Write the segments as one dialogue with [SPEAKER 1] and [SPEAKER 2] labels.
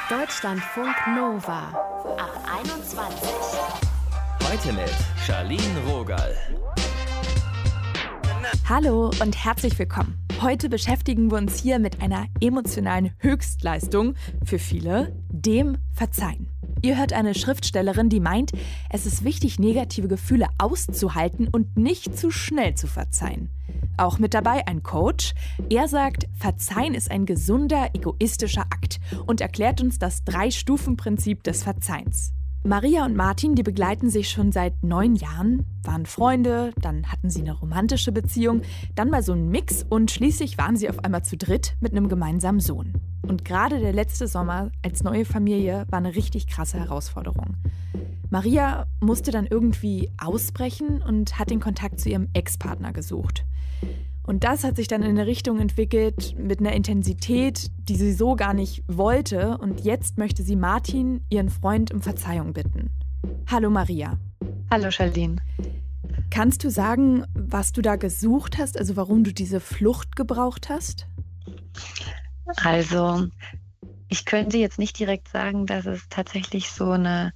[SPEAKER 1] Deutschlandfunk Nova ab 21.
[SPEAKER 2] Heute mit Charlene Rogal.
[SPEAKER 3] Hallo und herzlich willkommen. Heute beschäftigen wir uns hier mit einer emotionalen Höchstleistung für viele, dem Verzeihen. Ihr hört eine Schriftstellerin, die meint, es ist wichtig, negative Gefühle auszuhalten und nicht zu schnell zu verzeihen. Auch mit dabei ein Coach. Er sagt, Verzeihen ist ein gesunder, egoistischer Akt und erklärt uns das 3-Stufen-Prinzip des Verzeihens. Maria und Martin, die begleiten sich schon seit 9 Jahren, waren Freunde, dann hatten sie eine romantische Beziehung, dann mal so einen Mix und schließlich waren sie auf einmal zu dritt mit einem gemeinsamen Sohn. Und gerade der letzte Sommer als neue Familie war eine richtig krasse Herausforderung. Maria musste dann irgendwie ausbrechen und hat den Kontakt zu ihrem Ex-Partner gesucht. Und das hat sich dann in eine Richtung entwickelt mit einer Intensität, die sie so gar nicht wollte. Und jetzt möchte sie Martin, ihren Freund, um Verzeihung bitten. Hallo Maria.
[SPEAKER 4] Hallo Charlene.
[SPEAKER 3] Kannst du sagen, was du da gesucht hast, also warum du diese Flucht gebraucht hast?
[SPEAKER 4] Also, ich könnte jetzt nicht direkt sagen, dass es tatsächlich so eine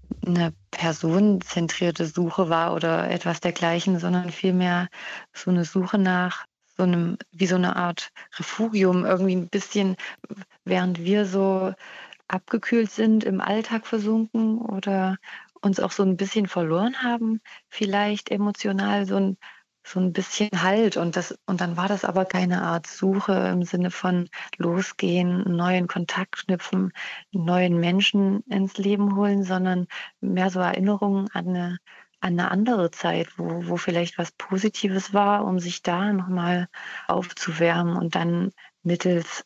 [SPEAKER 4] personenzentrierte Suche war oder etwas dergleichen, sondern vielmehr so eine Suche nach so einem, wie so eine Art Refugium, irgendwie ein bisschen, während wir so abgekühlt sind, im Alltag versunken oder uns auch so ein bisschen verloren haben, vielleicht emotional so ein bisschen Halt. Und dann war das aber keine Art Suche im Sinne von losgehen, einen neuen Kontakt knüpfen, einen neuen Menschen ins Leben holen, sondern mehr so Erinnerungen an eine andere Zeit, wo vielleicht was Positives war, um sich da nochmal aufzuwärmen und dann mittels,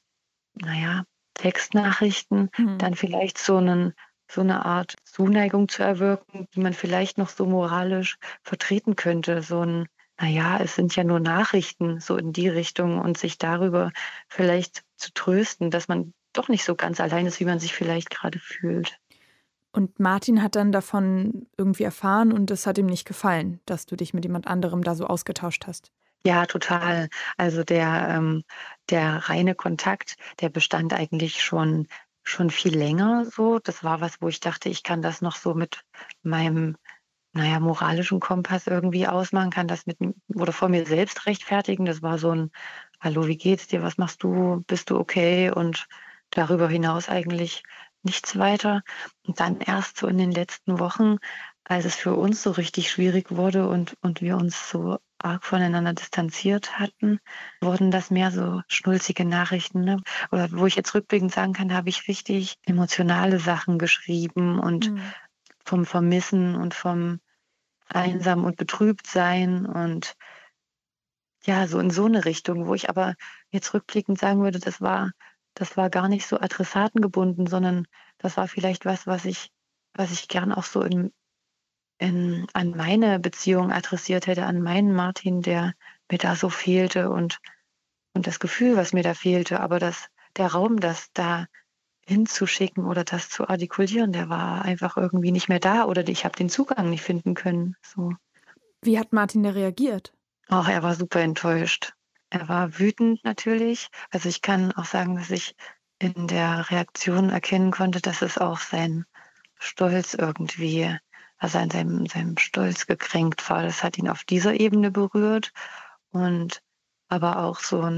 [SPEAKER 4] Textnachrichten dann vielleicht so eine Art Zuneigung zu erwirken, die man vielleicht noch so moralisch vertreten könnte. Es sind ja nur Nachrichten, so in die Richtung, und sich darüber vielleicht zu trösten, dass man doch nicht so ganz allein ist, wie man sich vielleicht gerade fühlt.
[SPEAKER 3] Und Martin hat dann davon irgendwie erfahren und es hat ihm nicht gefallen, dass du dich mit jemand anderem da so ausgetauscht hast.
[SPEAKER 4] Ja, total. Also der reine Kontakt, der bestand eigentlich schon viel länger so. Das war was, wo ich dachte, ich kann das noch so mit meinem moralischen Kompass irgendwie ausmachen, kann das oder vor mir selbst rechtfertigen. Das war so ein Hallo, wie geht's dir? Was machst du? Bist du okay? Und darüber hinaus eigentlich nichts weiter. Und dann erst so in den letzten Wochen, als es für uns so richtig schwierig wurde und wir uns so arg voneinander distanziert hatten, wurden das mehr so schnulzige Nachrichten, ne? Oder wo ich jetzt rückblickend sagen kann, habe ich richtig emotionale Sachen geschrieben und vom Vermissen und vom Einsam und betrübt sein und ja, so in so eine Richtung, wo ich aber jetzt rückblickend sagen würde, das war gar nicht so adressatengebunden, sondern das war vielleicht was ich gern auch so an meine Beziehung adressiert hätte, an meinen Martin, der mir da so fehlte und das Gefühl, was mir da fehlte, aber der Raum, das da hinzuschicken oder das zu artikulieren, der war einfach irgendwie nicht mehr da oder ich habe den Zugang nicht finden können. So.
[SPEAKER 3] Wie hat Martin da reagiert?
[SPEAKER 4] Ach, er war super enttäuscht. Er war wütend natürlich. Also ich kann auch sagen, dass ich in der Reaktion erkennen konnte, dass es auch sein Stolz irgendwie, also an seinem Stolz gekränkt war. Das hat ihn auf dieser Ebene berührt und aber auch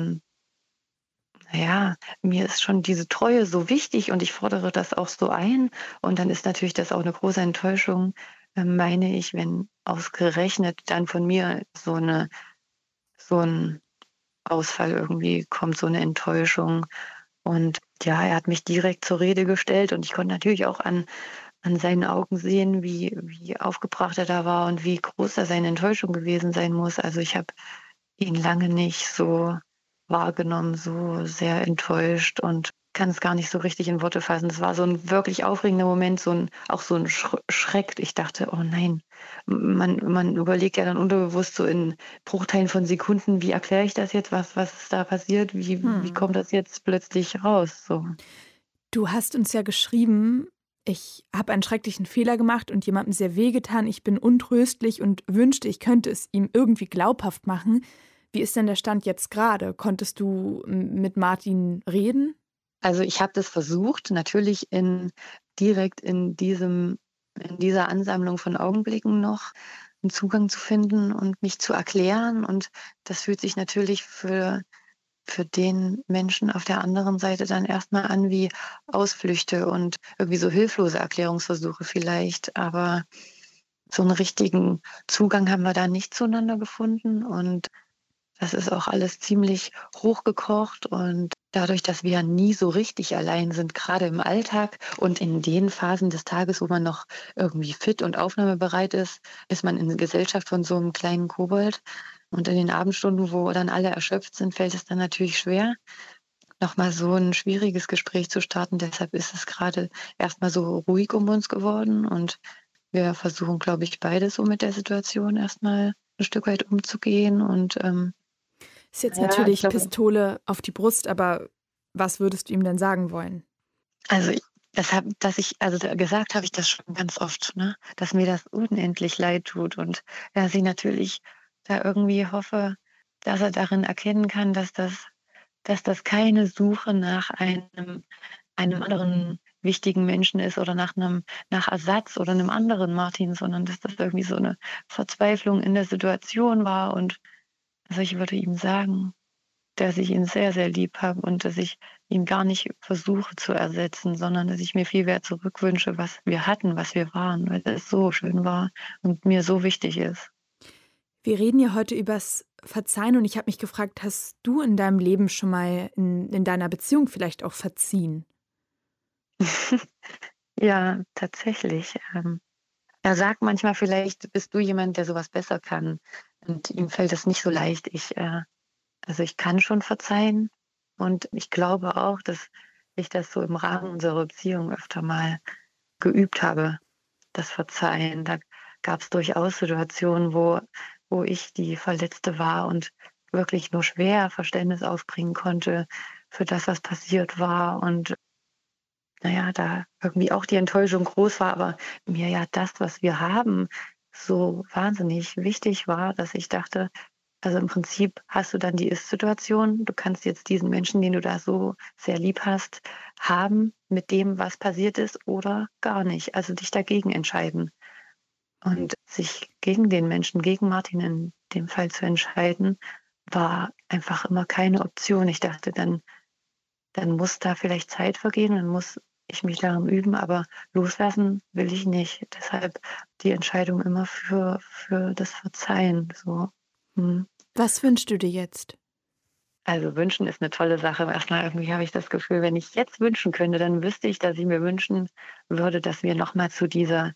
[SPEAKER 4] mir ist schon diese Treue so wichtig und ich fordere das auch so ein. Und dann ist natürlich das auch eine große Enttäuschung, meine ich, wenn ausgerechnet dann von mir so ein Ausfall irgendwie kommt, so eine Enttäuschung. Und ja, er hat mich direkt zur Rede gestellt und ich konnte natürlich auch an seinen Augen sehen, wie aufgebracht er da war und wie groß da seine Enttäuschung gewesen sein muss. Also ich habe ihn lange nicht so wahrgenommen, so sehr enttäuscht und kann es gar nicht so richtig in Worte fassen. Es war so ein wirklich aufregender Moment, auch so ein Schreck. Ich dachte, oh nein, man überlegt ja dann unterbewusst so in Bruchteilen von Sekunden, wie erkläre ich das jetzt, was ist da passiert, wie kommt das jetzt plötzlich raus? So.
[SPEAKER 3] Du hast uns ja geschrieben, ich habe einen schrecklichen Fehler gemacht und jemandem sehr wehgetan, ich bin untröstlich und wünschte, ich könnte es ihm irgendwie glaubhaft machen. Wie ist denn der Stand jetzt gerade? Konntest du mit Martin reden?
[SPEAKER 4] Also ich habe das versucht, natürlich direkt in dieser Ansammlung von Augenblicken noch einen Zugang zu finden und mich zu erklären. Und das fühlt sich natürlich für den Menschen auf der anderen Seite dann erstmal an wie Ausflüchte und irgendwie so hilflose Erklärungsversuche vielleicht. Aber so einen richtigen Zugang haben wir da nicht zueinander gefunden. Und das ist auch alles ziemlich hochgekocht. Und dadurch, dass wir nie so richtig allein sind, gerade im Alltag und in den Phasen des Tages, wo man noch irgendwie fit und aufnahmebereit ist, ist man in Gesellschaft von so einem kleinen Kobold. Und in den Abendstunden, wo dann alle erschöpft sind, fällt es dann natürlich schwer, nochmal so ein schwieriges Gespräch zu starten. Deshalb ist es gerade erstmal so ruhig um uns geworden. Und wir versuchen, glaube ich, beide so mit der Situation erstmal ein Stück weit umzugehen. Und
[SPEAKER 3] Ist jetzt
[SPEAKER 4] ja,
[SPEAKER 3] natürlich
[SPEAKER 4] ich glaube,
[SPEAKER 3] Pistole auf die Brust, aber was würdest du ihm denn sagen wollen?
[SPEAKER 4] also gesagt habe ich das schon ganz oft, ne? Dass mir das unendlich leid tut und dass ich natürlich da irgendwie hoffe, dass er darin erkennen kann, dass das keine Suche nach einem anderen wichtigen Menschen ist oder nach Ersatz oder einem anderen Martin, sondern dass das irgendwie so eine Verzweiflung in der Situation war. Und also ich würde ihm sagen, dass ich ihn sehr, sehr lieb habe und dass ich ihn gar nicht versuche zu ersetzen, sondern dass ich mir viel mehr zurückwünsche, was wir hatten, was wir waren, weil es so schön war und mir so wichtig ist.
[SPEAKER 3] Wir reden ja heute übers Verzeihen und ich habe mich gefragt, hast du in deinem Leben schon mal in deiner Beziehung vielleicht auch verziehen?
[SPEAKER 4] Ja, tatsächlich. Er sagt manchmal, vielleicht bist du jemand, der sowas besser kann. Und ihm fällt es nicht so leicht. Also ich kann schon verzeihen und ich glaube auch, dass ich das so im Rahmen unserer Beziehung öfter mal geübt habe, das Verzeihen. Da gab es durchaus Situationen, wo ich die Verletzte war und wirklich nur schwer Verständnis aufbringen konnte für das, was passiert war. Und naja, da irgendwie auch die Enttäuschung groß war, aber mir ja das, was wir haben, so wahnsinnig wichtig war, dass ich dachte, also im Prinzip hast du dann die Ist-Situation. Du kannst jetzt diesen Menschen, den du da so sehr lieb hast, haben mit dem, was passiert ist oder gar nicht. Also dich dagegen entscheiden. Und sich gegen den Menschen, gegen Martin in dem Fall zu entscheiden, war einfach immer keine Option. Ich dachte, dann muss da vielleicht Zeit vergehen, dann muss ich mich darin üben, aber loslassen will ich nicht. Deshalb die Entscheidung immer für das Verzeihen. So.
[SPEAKER 3] Was wünschst du dir jetzt?
[SPEAKER 4] Also wünschen ist eine tolle Sache. Erstmal irgendwie habe ich das Gefühl, wenn ich jetzt wünschen könnte, dann wüsste ich, dass ich mir wünschen würde, dass wir nochmal zu dieser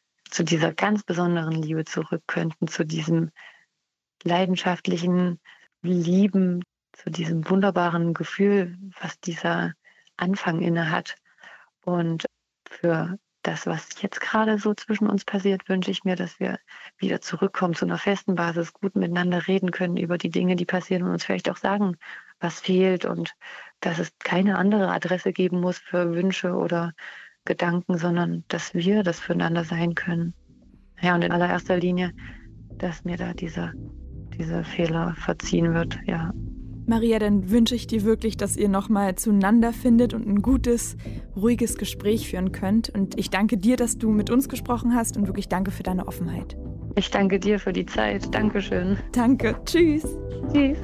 [SPEAKER 4] ganz besonderen Liebe zurück könnten, zu diesem leidenschaftlichen Lieben, zu diesem wunderbaren Gefühl, was dieser Anfang inne hat. Und für das, was jetzt gerade so zwischen uns passiert, wünsche ich mir, dass wir wieder zurückkommen zu einer festen Basis, gut miteinander reden können über die Dinge, die passieren und uns vielleicht auch sagen, was fehlt und dass es keine andere Adresse geben muss für Wünsche oder Gedanken, sondern dass wir das füreinander sein können. Ja, und in allererster Linie, dass mir da dieser Fehler verziehen wird, ja.
[SPEAKER 3] Maria, dann wünsche ich dir wirklich, dass ihr nochmal zueinander findet und ein gutes, ruhiges Gespräch führen könnt. Und ich danke dir, dass du mit uns gesprochen hast und wirklich danke für deine Offenheit.
[SPEAKER 4] Ich danke dir für die Zeit. Dankeschön.
[SPEAKER 3] Danke. Tschüss.
[SPEAKER 4] Tschüss.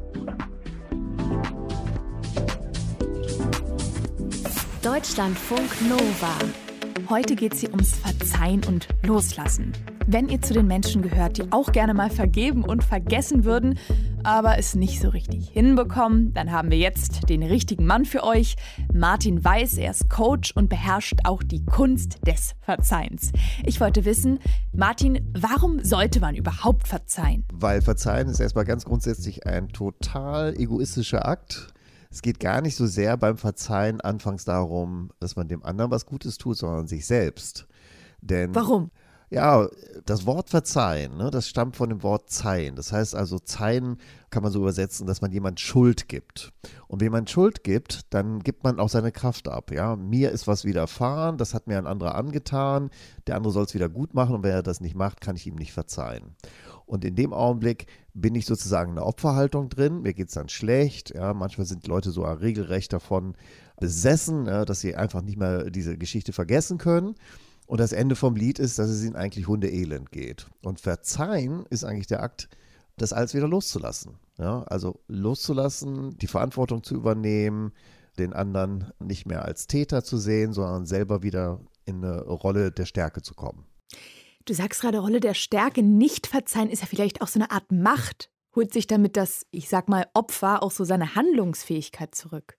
[SPEAKER 1] Deutschlandfunk Nova.
[SPEAKER 3] Heute geht es hier ums Verzeihen und Loslassen. Wenn ihr zu den Menschen gehört, die auch gerne mal vergeben und vergessen würden, aber es nicht so richtig hinbekommen, dann haben wir jetzt den richtigen Mann für euch. Martin Weiß, er ist Coach und beherrscht auch die Kunst des Verzeihens. Ich wollte wissen, Martin, warum sollte man überhaupt verzeihen?
[SPEAKER 5] Weil Verzeihen ist erstmal ganz grundsätzlich ein total egoistischer Akt. Es geht gar nicht so sehr beim Verzeihen anfangs darum, dass man dem anderen was Gutes tut, sondern sich selbst. Denn
[SPEAKER 3] Warum?
[SPEAKER 5] Ja, das Wort verzeihen, ne, das stammt von dem Wort zeihen. Das heißt also, zeihen kann man so übersetzen, dass man jemand Schuld gibt. Und wenn man Schuld gibt, dann gibt man auch seine Kraft ab. Ja? Mir ist was widerfahren, das hat mir ein anderer angetan, der andere soll es wieder gut machen und wenn er das nicht macht, kann ich ihm nicht verzeihen. Und in dem Augenblick bin ich sozusagen in einer Opferhaltung drin, mir geht es dann schlecht. Ja? Manchmal sind Leute so regelrecht davon besessen, dass sie einfach nicht mehr diese Geschichte vergessen können. Und das Ende vom Lied ist, dass es ihnen eigentlich hundeelend geht. Und Verzeihen ist eigentlich der Akt, das alles wieder loszulassen. Ja, also loszulassen, die Verantwortung zu übernehmen, den anderen nicht mehr als Täter zu sehen, sondern selber wieder in eine Rolle der Stärke zu kommen.
[SPEAKER 3] Du sagst gerade, Rolle der Stärke, nicht verzeihen ist ja vielleicht auch so eine Art Macht. Holt sich damit das, ich sag mal, Opfer auch so seine Handlungsfähigkeit zurück?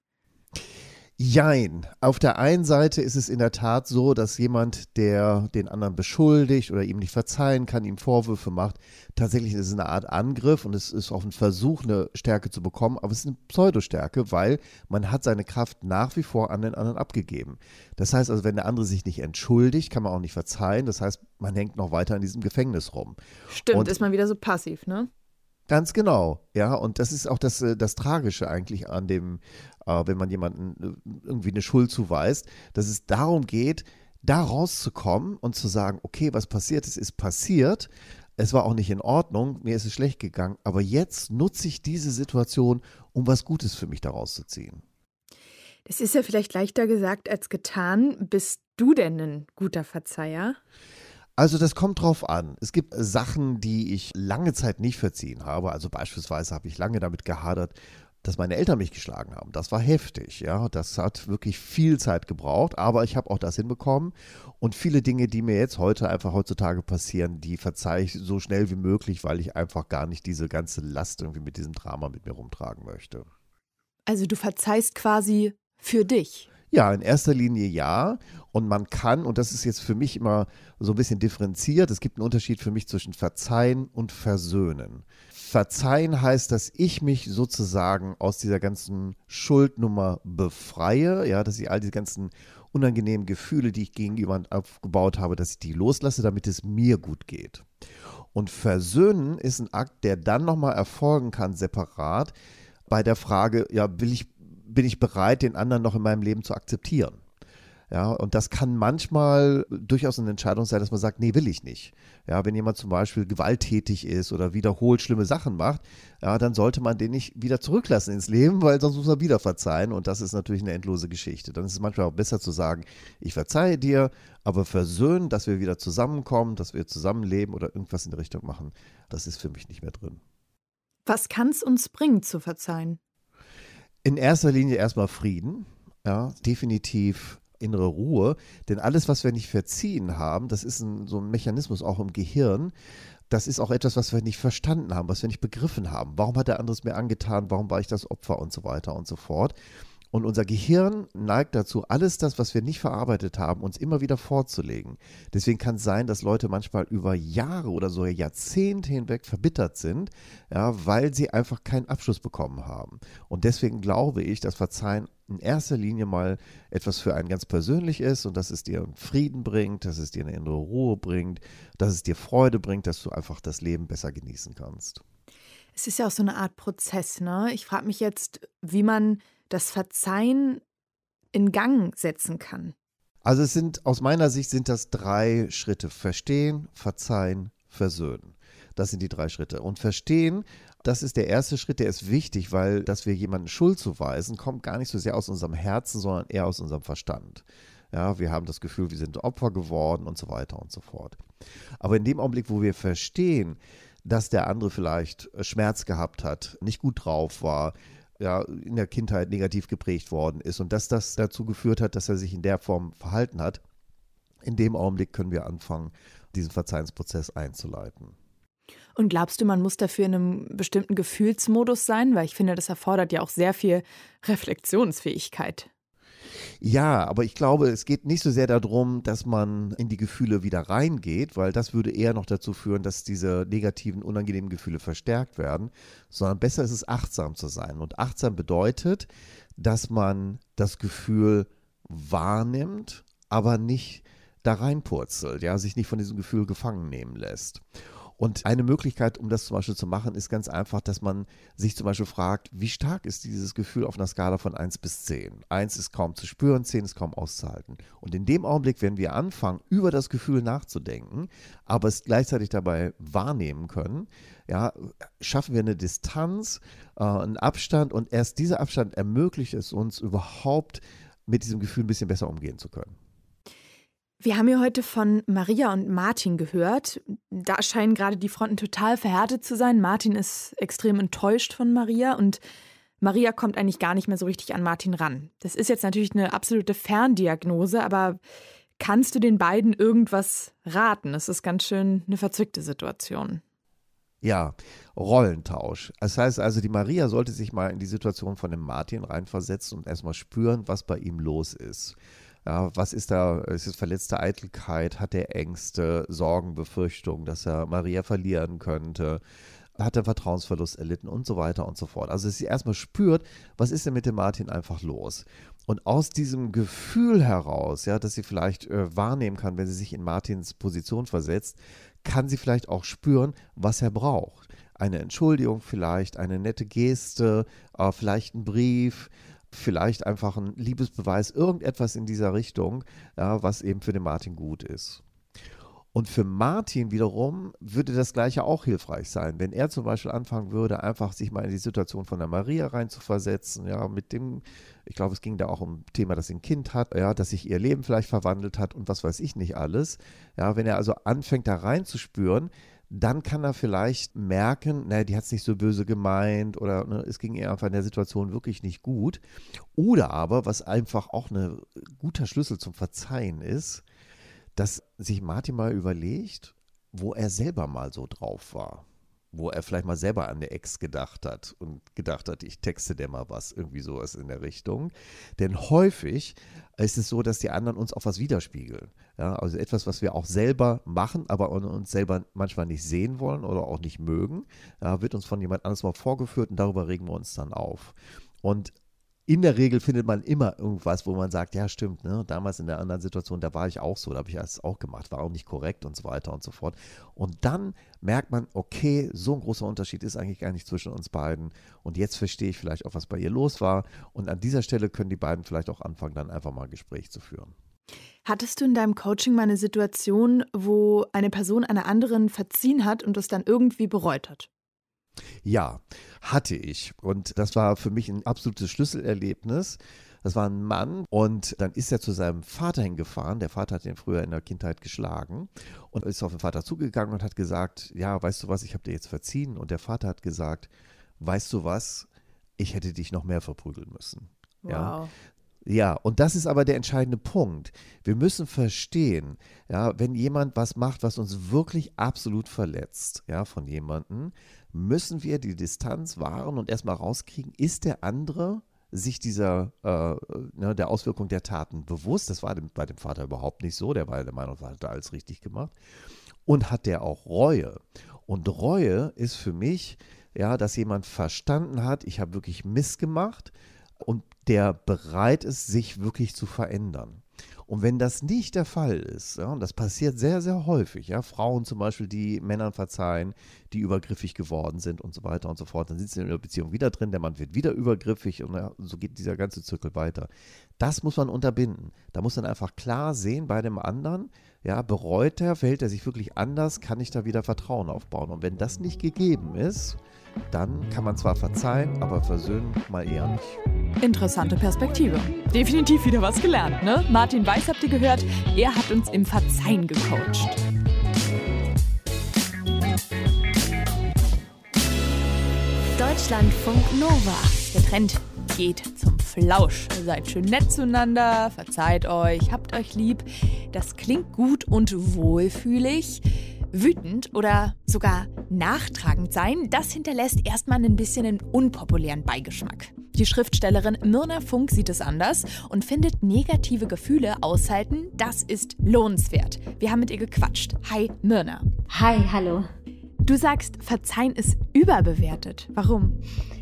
[SPEAKER 5] Jein. Auf der einen Seite ist es in der Tat so, dass jemand, der den anderen beschuldigt oder ihm nicht verzeihen kann, ihm Vorwürfe macht, tatsächlich ist es eine Art Angriff und es ist auch ein Versuch, eine Stärke zu bekommen, aber es ist eine Pseudostärke, weil man hat seine Kraft nach wie vor an den anderen abgegeben. Das heißt also, wenn der andere sich nicht entschuldigt, kann man auch nicht verzeihen. Das heißt, man hängt noch weiter in diesem Gefängnis rum.
[SPEAKER 3] Stimmt,
[SPEAKER 5] und
[SPEAKER 3] ist man wieder so passiv, ne?
[SPEAKER 5] Ganz genau, ja, und das ist auch das Tragische eigentlich an dem, wenn man jemandem irgendwie eine Schuld zuweist, dass es darum geht, da rauszukommen und zu sagen, okay, was passiert ist passiert, es war auch nicht in Ordnung, mir ist es schlecht gegangen, aber jetzt nutze ich diese Situation, um was Gutes für mich daraus zu ziehen.
[SPEAKER 3] Das ist ja vielleicht leichter gesagt als getan. Bist du denn ein guter Verzeiher?
[SPEAKER 5] Also das kommt drauf an. Es gibt Sachen, die ich lange Zeit nicht verziehen habe. Also beispielsweise habe ich lange damit gehadert, dass meine Eltern mich geschlagen haben. Das war heftig, ja. Das hat wirklich viel Zeit gebraucht, aber ich habe auch das hinbekommen. Und viele Dinge, die mir jetzt heutzutage passieren, die verzeihe ich so schnell wie möglich, weil ich einfach gar nicht diese ganze Last irgendwie mit diesem Drama mit mir rumtragen möchte.
[SPEAKER 3] Also du verzeihst quasi für dich?
[SPEAKER 5] Ja, in erster Linie ja. Und man kann, und das ist jetzt für mich immer so ein bisschen differenziert, es gibt einen Unterschied für mich zwischen Verzeihen und Versöhnen. Verzeihen heißt, dass ich mich sozusagen aus dieser ganzen Schuldnummer befreie, ja, dass ich all diese ganzen unangenehmen Gefühle, die ich gegen jemanden aufgebaut habe, dass ich die loslasse, damit es mir gut geht. Und Versöhnen ist ein Akt, der dann nochmal erfolgen kann, separat, bei der Frage, ja, bin ich bereit, den anderen noch in meinem Leben zu akzeptieren. Ja, und das kann manchmal durchaus eine Entscheidung sein, dass man sagt, nee, will ich nicht. Ja, wenn jemand zum Beispiel gewalttätig ist oder wiederholt schlimme Sachen macht, ja, dann sollte man den nicht wieder zurücklassen ins Leben, weil sonst muss er wieder verzeihen und das ist natürlich eine endlose Geschichte. Dann ist es manchmal auch besser zu sagen, ich verzeihe dir, aber versöhnen, dass wir wieder zusammenkommen, dass wir zusammenleben oder irgendwas in die Richtung machen, das ist für mich nicht mehr drin.
[SPEAKER 3] Was kann es uns bringen, zu verzeihen?
[SPEAKER 5] In erster Linie erstmal Frieden, ja, definitiv innere Ruhe, denn alles, was wir nicht verziehen haben, das ist so ein Mechanismus auch im Gehirn, das ist auch etwas, was wir nicht verstanden haben, was wir nicht begriffen haben. Warum hat der andere es mir angetan, warum war ich das Opfer und so weiter und so fort. Und unser Gehirn neigt dazu, alles das, was wir nicht verarbeitet haben, uns immer wieder vorzulegen. Deswegen kann es sein, dass Leute manchmal über Jahre oder sogar Jahrzehnte hinweg verbittert sind, ja, weil sie einfach keinen Abschluss bekommen haben. Und deswegen glaube ich, dass Verzeihen in erster Linie mal etwas für einen ganz persönlich ist und dass es dir einen Frieden bringt, dass es dir eine innere Ruhe bringt, dass es dir Freude bringt, dass du einfach das Leben besser genießen kannst.
[SPEAKER 3] Es ist ja auch so eine Art Prozess, ne? Ich frage mich jetzt, wie man das Verzeihen in Gang setzen kann.
[SPEAKER 5] Also aus meiner Sicht sind das 3 Schritte. Verstehen, verzeihen, versöhnen. Das sind die 3 Schritte. Und verstehen, das ist der erste Schritt, der ist wichtig, weil, dass wir jemanden Schuld zuweisen, kommt gar nicht so sehr aus unserem Herzen, sondern eher aus unserem Verstand. Ja, wir haben das Gefühl, wir sind Opfer geworden und so weiter und so fort. Aber in dem Augenblick, wo wir verstehen, dass der andere vielleicht Schmerz gehabt hat, nicht gut drauf war, ja, in der Kindheit negativ geprägt worden ist und dass das dazu geführt hat, dass er sich in der Form verhalten hat, in dem Augenblick können wir anfangen, diesen Verzeihensprozess einzuleiten.
[SPEAKER 3] Und glaubst du, man muss dafür in einem bestimmten Gefühlsmodus sein? Weil ich finde, das erfordert ja auch sehr viel Reflexionsfähigkeit.
[SPEAKER 5] Ja, aber ich glaube, es geht nicht so sehr darum, dass man in die Gefühle wieder reingeht, weil das würde eher noch dazu führen, dass diese negativen, unangenehmen Gefühle verstärkt werden, sondern besser ist es, achtsam zu sein. Und achtsam bedeutet, dass man das Gefühl wahrnimmt, aber nicht da reinpurzelt, ja, sich nicht von diesem Gefühl gefangen nehmen lässt. Und eine Möglichkeit, um das zum Beispiel zu machen, ist ganz einfach, dass man sich zum Beispiel fragt, wie stark ist dieses Gefühl auf einer Skala von 1 bis 10? 1 ist kaum zu spüren, 10 ist kaum auszuhalten. Und in dem Augenblick, wenn wir anfangen, über das Gefühl nachzudenken, aber es gleichzeitig dabei wahrnehmen können, ja, schaffen wir eine Distanz, einen Abstand und erst dieser Abstand ermöglicht es uns überhaupt, mit diesem Gefühl ein bisschen besser umgehen zu können.
[SPEAKER 3] Wir haben ja heute von Maria und Martin gehört. Da scheinen gerade die Fronten total verhärtet zu sein. Martin ist extrem enttäuscht von Maria und Maria kommt eigentlich gar nicht mehr so richtig an Martin ran. Das ist jetzt natürlich eine absolute Ferndiagnose, aber kannst du den beiden irgendwas raten? Es ist ganz schön eine verzwickte Situation.
[SPEAKER 5] Ja, Rollentausch. Das heißt also, die Maria sollte sich mal in die Situation von dem Martin reinversetzen und erstmal spüren, was bei ihm los ist. Ja, was ist da? Ist es verletzte Eitelkeit? Hat er Ängste, Sorgen, Befürchtungen, dass er Maria verlieren könnte? Hat er Vertrauensverlust erlitten und so weiter und so fort. Also, dass sie erstmal spürt, was ist denn mit dem Martin einfach los? Und aus diesem Gefühl heraus, ja, dass sie vielleicht wahrnehmen kann, wenn sie sich in Martins Position versetzt, kann sie vielleicht auch spüren, was er braucht. Eine Entschuldigung vielleicht, eine nette Geste, vielleicht ein Brief, vielleicht einfach ein Liebesbeweis, irgendetwas in dieser Richtung, ja, was eben für den Martin gut ist. Und für Martin wiederum würde das Gleiche auch hilfreich sein, wenn er zum Beispiel anfangen würde, einfach sich mal in die Situation von der Maria reinzuversetzen, ja, mit dem, ich glaube, es ging da auch um ein Thema, dass sie ein Kind hat, ja, dass sich ihr Leben vielleicht verwandelt hat und was weiß ich nicht alles. Ja, wenn er also anfängt, da reinzuspüren, dann kann er vielleicht merken, naja, die hat es nicht so böse gemeint oder ne, es ging ihr einfach in der Situation wirklich nicht gut. Oder aber, was einfach auch ein guter Schlüssel zum Verzeihen ist, dass sich Martin mal überlegt, wo er selber mal so drauf war. Wo er vielleicht mal selber an eine Ex gedacht hat und gedacht hat, ich texte der mal was, irgendwie sowas in der Richtung. Denn häufig ist es so, dass die anderen uns auch was widerspiegeln. Ja, also etwas, was wir auch selber machen, aber uns selber manchmal nicht sehen wollen oder auch nicht mögen, ja, wird uns von jemand anderes mal vorgeführt und darüber regen wir uns dann auf. Und in der Regel findet man immer irgendwas, wo man sagt, ja stimmt, ne? Damals in der anderen Situation, da war ich auch so, da habe ich das auch gemacht, war auch nicht korrekt und so weiter und so fort. Und dann merkt man, okay, so ein großer Unterschied ist eigentlich gar nicht zwischen uns beiden und jetzt verstehe ich vielleicht auch, was bei ihr los war und an dieser Stelle können die beiden vielleicht auch anfangen, dann einfach mal ein Gespräch zu führen.
[SPEAKER 3] Hattest du in deinem Coaching mal eine Situation, wo eine Person einer anderen verziehen hat und es dann irgendwie bereut hat?
[SPEAKER 5] Ja, hatte ich. Und das war für mich ein absolutes Schlüsselerlebnis. Das war ein Mann und dann ist er zu seinem Vater hingefahren. Der Vater hat ihn früher in der Kindheit geschlagen und ist auf den Vater zugegangen und hat gesagt, ja, weißt du was, ich habe dir jetzt verziehen. Und der Vater hat gesagt, weißt du was, ich hätte dich noch mehr verprügeln müssen.
[SPEAKER 3] Wow.
[SPEAKER 5] Ja. Ja, und das ist aber der entscheidende Punkt. Wir müssen verstehen, ja, wenn jemand was macht, was uns wirklich absolut verletzt, ja, von jemandem, müssen wir die Distanz wahren und erstmal rauskriegen, ist der andere sich dieser, der Auswirkung der Taten bewusst? Das war bei dem Vater überhaupt nicht so, der war der Meinung, er hat alles richtig gemacht. Und hat der auch Reue? Und Reue ist für mich, ja, dass jemand verstanden hat, ich habe wirklich Mist gemacht, und der bereit ist, sich wirklich zu verändern. Und wenn das nicht der Fall ist, ja, und das passiert sehr, sehr häufig, ja, Frauen zum Beispiel, die Männern verzeihen, die übergriffig geworden sind und so weiter und so fort, dann sind sie in der Beziehung wieder drin, der Mann wird wieder übergriffig und ja, so geht dieser ganze Zirkel weiter. Das muss man unterbinden. Da muss man einfach klar sehen bei dem anderen, ja, bereut er, verhält er sich wirklich anders, kann ich da wieder Vertrauen aufbauen. Und wenn das nicht gegeben ist, dann kann man zwar verzeihen, aber versöhnen mal eher nicht.
[SPEAKER 3] Interessante Perspektive. Definitiv wieder was gelernt, ne? Martin Weiß habt ihr gehört, er hat uns im Verzeihen gecoacht.
[SPEAKER 1] Deutschlandfunk Nova.
[SPEAKER 3] Der Trend geht zum Flausch. Seid schön nett zueinander, verzeiht euch, habt euch lieb. Das klingt gut und wohlfühlig. Wütend oder sogar nachtragend sein, das hinterlässt erstmal ein bisschen einen unpopulären Beigeschmack. Die Schriftstellerin Myrna Funk sieht es anders und findet, negative Gefühle aushalten, das ist lohnenswert. Wir haben mit ihr gequatscht. Hi Myrna.
[SPEAKER 6] Hi, hallo.
[SPEAKER 3] Du sagst, Verzeihen ist überbewertet. Warum?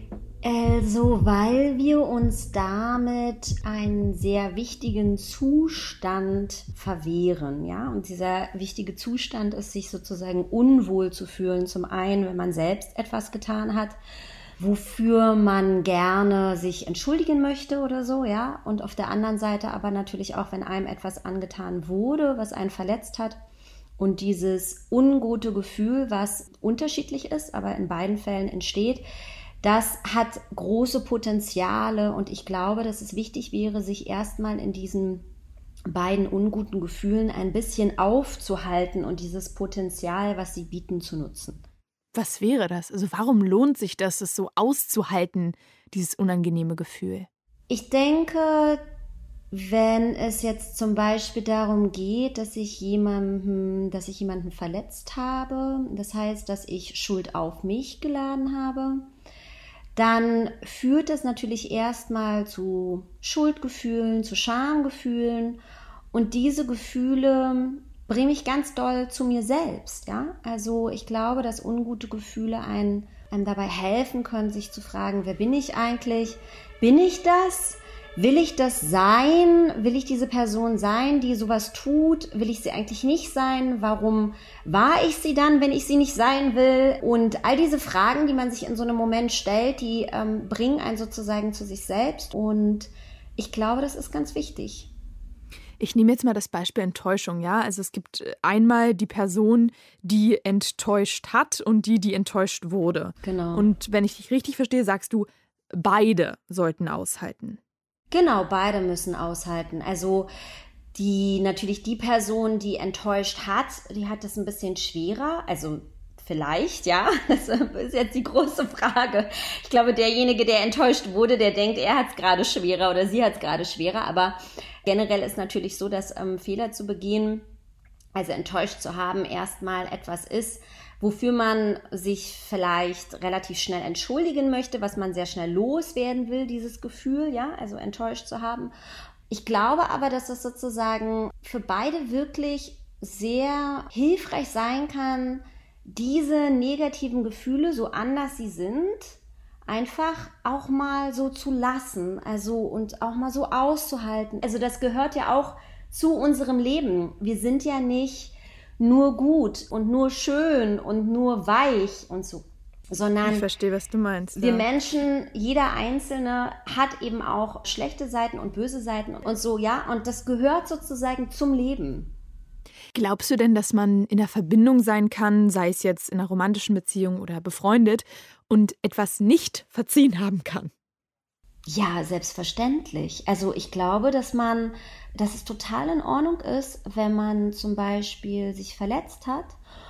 [SPEAKER 6] Weil wir uns damit einen sehr wichtigen Zustand verwehren, ja. Und dieser wichtige Zustand ist, sich sozusagen unwohl zu fühlen. Zum einen, wenn man selbst etwas getan hat, wofür man gerne sich entschuldigen möchte oder so, ja. Und auf der anderen Seite aber natürlich auch, wenn einem etwas angetan wurde, was einen verletzt hat. Und dieses ungute Gefühl, was unterschiedlich ist, aber in beiden Fällen entsteht, das hat große Potenziale und ich glaube, dass es wichtig wäre, sich erstmal in diesen beiden unguten Gefühlen ein bisschen aufzuhalten und dieses Potenzial, was sie bieten, zu nutzen.
[SPEAKER 3] Was wäre das? Also warum lohnt sich das, es so auszuhalten, dieses unangenehme Gefühl?
[SPEAKER 6] Ich denke, wenn es jetzt zum Beispiel darum geht, dass ich jemanden verletzt habe, das heißt, dass ich Schuld auf mich geladen habe, dann führt das natürlich erstmal zu Schuldgefühlen, zu Schamgefühlen und diese Gefühle bringen mich ganz doll zu mir selbst. Ja? Also ich glaube, dass ungute Gefühle einem dabei helfen können, sich zu fragen, wer bin ich eigentlich? Bin ich das? Will ich das sein? Will ich diese Person sein, die sowas tut? Will ich sie eigentlich nicht sein? Warum war ich sie dann, wenn ich sie nicht sein will? Und all diese Fragen, die man sich in so einem Moment stellt, die bringen einen sozusagen zu sich selbst. Und ich glaube, das ist ganz wichtig.
[SPEAKER 3] Ich nehme jetzt mal das Beispiel Enttäuschung, ja. Also es gibt einmal die Person, die enttäuscht hat und die enttäuscht wurde.
[SPEAKER 6] Genau.
[SPEAKER 3] Und wenn ich dich richtig verstehe, sagst du, beide sollten aushalten.
[SPEAKER 6] Genau, beide müssen aushalten. Also natürlich die Person, die enttäuscht hat, die hat das ein bisschen schwerer. Also vielleicht, ja, das ist jetzt die große Frage. Ich glaube, derjenige, der enttäuscht wurde, der denkt, er hat es gerade schwerer oder sie hat es gerade schwerer. Aber generell ist natürlich so, dass Fehler zu begehen, also enttäuscht zu haben, erstmal etwas ist, wofür man sich vielleicht relativ schnell entschuldigen möchte, was man sehr schnell loswerden will, dieses Gefühl, ja, also enttäuscht zu haben. Ich glaube aber, dass das sozusagen für beide wirklich sehr hilfreich sein kann, diese negativen Gefühle, so anders sie sind, einfach auch mal so zu lassen, also und auch mal so auszuhalten. Also das gehört ja auch zu unserem Leben. Wir sind ja nicht nur gut und nur schön und nur weich und so, sondern
[SPEAKER 3] ich verstehe, was du meinst.
[SPEAKER 6] Wir Menschen, jeder Einzelne hat eben auch schlechte Seiten und böse Seiten und so, ja, und das gehört sozusagen zum Leben.
[SPEAKER 3] Glaubst du denn, dass man in einer Verbindung sein kann, sei es jetzt in einer romantischen Beziehung oder befreundet, und etwas nicht verziehen haben kann?
[SPEAKER 6] Ja, selbstverständlich. Also ich glaube, dass es total in Ordnung ist, wenn man zum Beispiel sich verletzt hat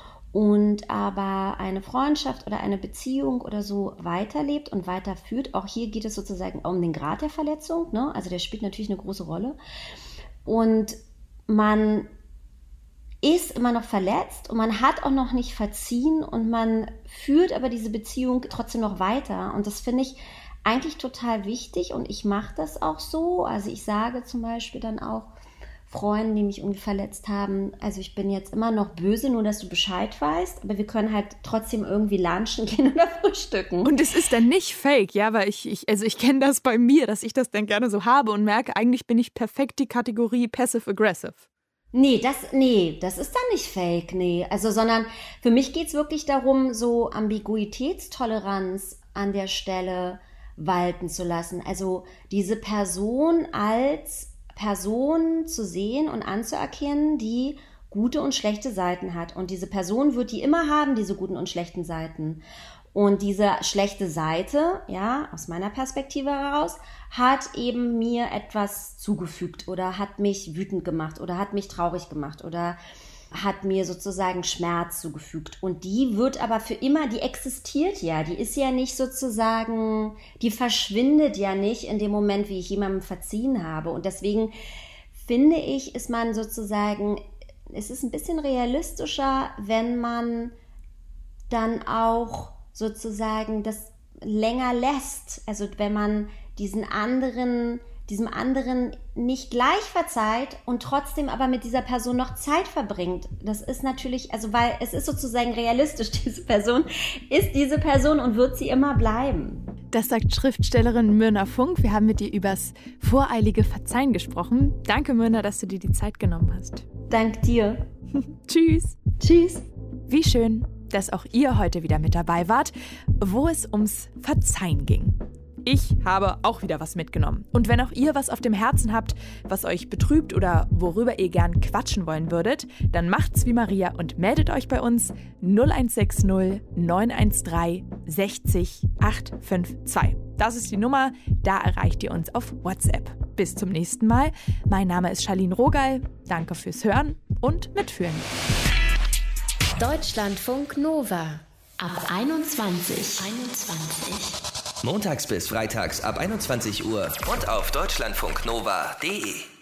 [SPEAKER 6] und aber eine Freundschaft oder eine Beziehung oder so weiterlebt und weiterführt. Auch hier geht es sozusagen um den Grad der Verletzung, ne? Also der spielt natürlich eine große Rolle. Und man ist immer noch verletzt und man hat auch noch nicht verziehen und man führt aber diese Beziehung trotzdem noch weiter. Und das finde ich eigentlich total wichtig und ich mache das auch so. Also ich sage zum Beispiel dann auch Freunden, die mich irgendwie verletzt haben, also ich bin jetzt immer noch böse, nur dass du Bescheid weißt, aber wir können halt trotzdem irgendwie lunchen gehen oder frühstücken.
[SPEAKER 3] Und es ist dann nicht fake, ja, weil ich kenne das bei mir, dass ich das dann gerne so habe und merke, eigentlich bin ich perfekt die Kategorie passive-aggressive.
[SPEAKER 6] Nee, das ist dann nicht fake, nee. Also, sondern für mich geht's wirklich darum, so Ambiguitätstoleranz an der Stelle walten zu lassen. Also diese Person als Person zu sehen und anzuerkennen, die gute und schlechte Seiten hat. Und diese Person wird die immer haben, diese guten und schlechten Seiten. Und diese schlechte Seite, ja, aus meiner Perspektive heraus, hat eben mir etwas zugefügt oder hat mich wütend gemacht oder hat mich traurig gemacht oder hat mir sozusagen Schmerz zugefügt. Und die wird aber für immer, die existiert ja, die ist ja nicht sozusagen, die verschwindet ja nicht in dem Moment, wie ich jemandem verziehen habe. Und deswegen finde ich, ist man sozusagen, es ist ein bisschen realistischer, wenn man dann auch sozusagen das länger lässt. Also wenn man diesem anderen nicht gleich verzeiht und trotzdem aber mit dieser Person noch Zeit verbringt. Das ist natürlich, also weil es ist sozusagen realistisch, diese Person ist diese Person und wird sie immer bleiben.
[SPEAKER 3] Das sagt Schriftstellerin Myrna Funk. Wir haben mit ihr übers voreilige Verzeihen gesprochen. Danke, Myrna, dass du dir die Zeit genommen hast.
[SPEAKER 6] Dank dir.
[SPEAKER 3] Tschüss.
[SPEAKER 6] Tschüss.
[SPEAKER 3] Wie schön, dass auch ihr heute wieder mit dabei wart, wo es ums Verzeihen ging. Ich habe auch wieder was mitgenommen. Und wenn auch ihr was auf dem Herzen habt, was euch betrübt oder worüber ihr gern quatschen wollen würdet, dann macht's wie Maria und meldet euch bei uns 0160 913 60 852. Das ist die Nummer, da erreicht ihr uns auf WhatsApp. Bis zum nächsten Mal. Mein Name ist Charlene Rogal. Danke fürs Hören und Mitfühlen.
[SPEAKER 1] Deutschlandfunk Nova ab 21.
[SPEAKER 2] Montags bis freitags ab 21 Uhr und auf deutschlandfunknova.de.